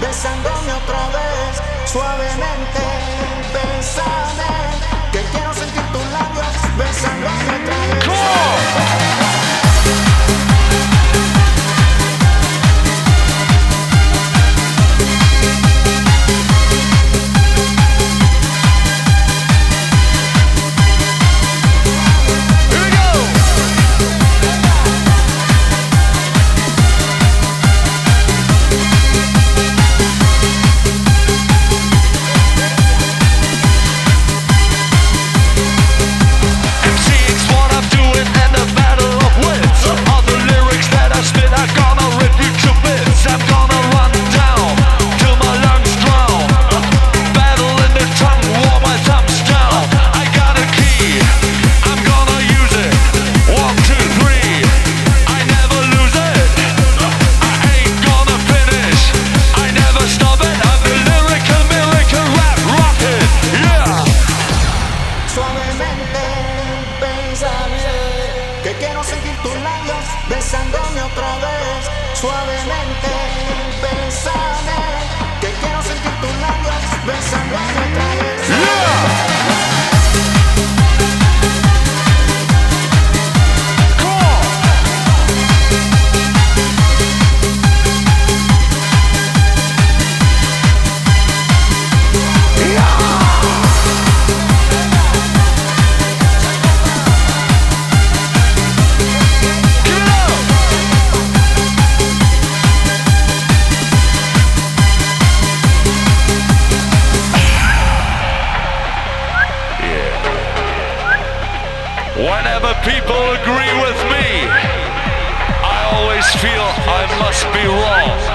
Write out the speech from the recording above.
besándome otra vez, suavemente, bésame, que quiero sentir tus labios, besándome otra vez. Besándome otra vez, suavemente, bésame, que quiero sentir tus labios, besándome otra vez. Whenever people agree with me, I always feel I must be wrong.